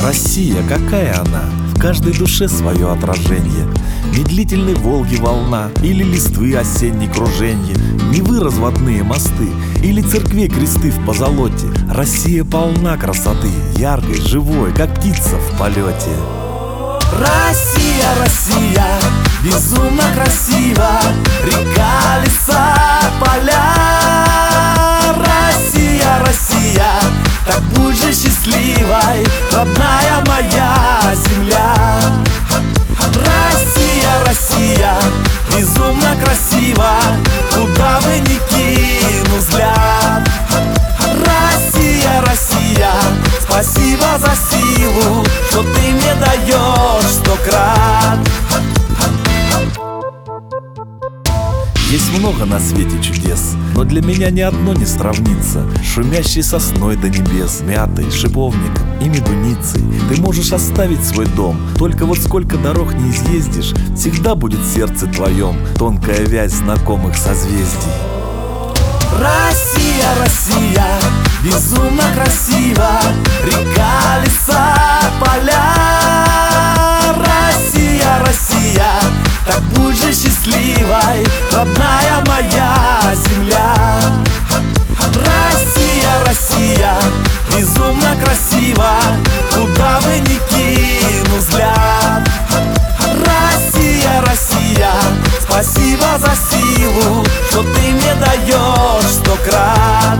Россия, какая она? В каждой душе свое отражение. Медлительной Волги волна или листвы осенней круженье, Невы разводные мосты или церквей кресты в позолоте. Россия полна красоты, яркой, живой, как птица в полете. Россия, Россия, безумно красива, река, леса, поля. Россия, Россия, так будь же счастливой, родная моя земля. Россия, Россия, безумно красива, куда бы ни кину взгляд. Россия, Россия, спасибо за силу, что ты мне даешь 100 крат. Есть много на свете чудес, но для меня ни одно не сравнится. Шумящей сосной до небес, мятой, шиповником и медуницей. Ты можешь оставить свой дом, только вот сколько дорог не изъездишь, всегда будет в сердце твоем тонкая вязь знакомых созвездий. Россия, Россия, безумно красива, река, леса, поля. Россия, Россия, так будь же счастливой, родная моя земля. Россия, Россия, безумно красива, куда бы ни кину взгляд. Россия, Россия, спасибо за силу, что ты мне даешь 100 крат.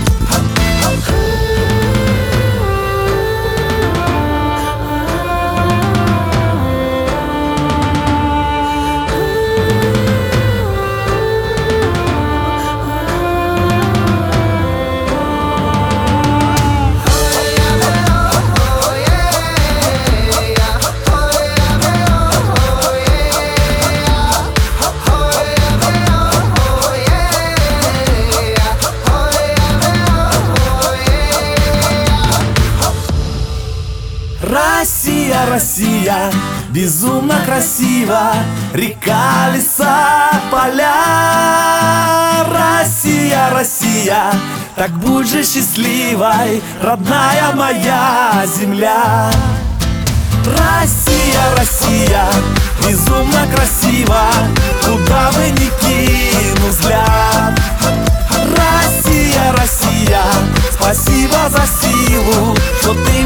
Россия, Россия, безумно красива, река, леса, поля. Россия, Россия, так будь же счастливой, родная моя земля. Россия, Россия, безумно красива, куда бы ни кину взгляд. Россия, Россия, спасибо за силу, что ты